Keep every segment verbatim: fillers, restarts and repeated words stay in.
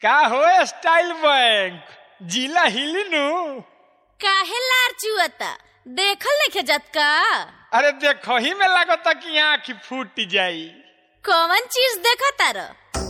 का हो style bank जिला हिलनु काहे लार चुअता देखल नइखे जात का। अरे देखो ही में लागता कि आँख फूट जाई। कौन चीज देखा तारा?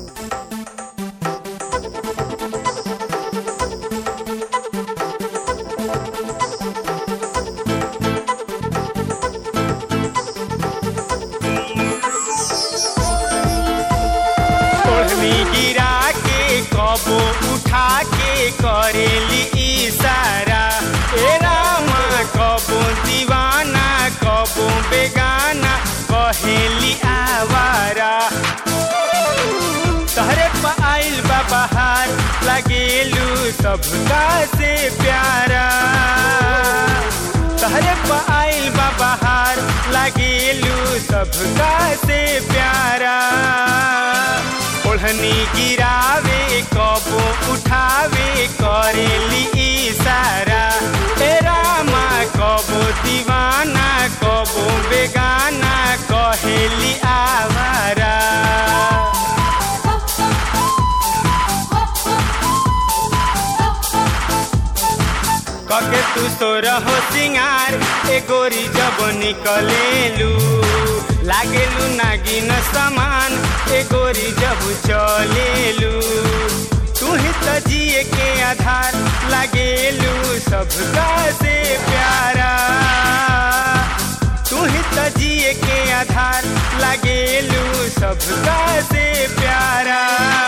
गिरा के कबो उठा के करेली इशारा, ए रामा कबो दीवाना कबो बेगाना कहेली आवारा। तहरे पे आइल बा बहार लगेलू सबका से प्यारा। तहरे पे आइल बा बहार लगेलू सबका से प्यारा। ओढ़नी गिरावे कबो उठावे करेली इशारा, ए रामा कबो दीवाना कबो बेगाना कहेली आवारा। कके तू तो रहो सिंगार ए गोरी जब निकलेलू, लागेलू नागिन समान ए गोरी जब चलेलू। तू ही तो जिए के आधार लागेलू सबका से प्यारा। तू ही तो जिए के आधार लागेलू सबका से प्यारा।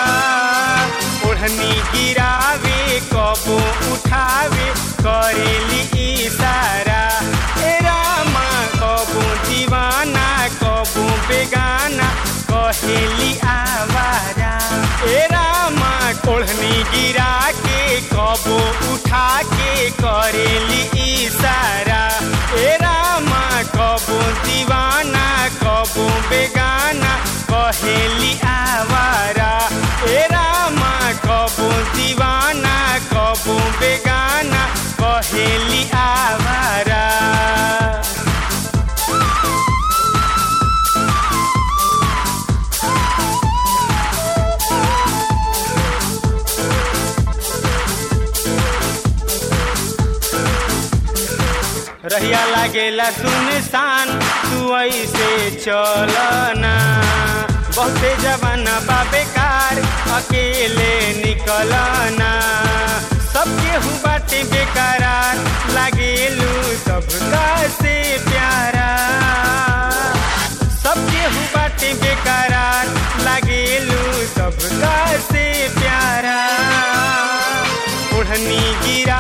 ओढ़नी गिरावे कबो उठावे करेली इशारा, ए रामा कबो दीवाना कबो बेगाना कहेली आवारा। ए रामा ओढ़नी गिरा के कबो उठा के करेली इशारा, ए रामा कबो दीवाना कबो बेगाना कहेली आवारा। ए रामा कबो दीवाना कबो बेगाना कहेली आवारा। रहिया लागेला सुनसान तू ऐसे चलना, बहुते जवाना बा बेकार अकेले निकलना। सबके हूँ बाटे बेकरार लागेलू सबका से प्यारा। सबके हूँ बाटे बेकरार लागेलू सबका से प्यारा। ओढ़नी गिरा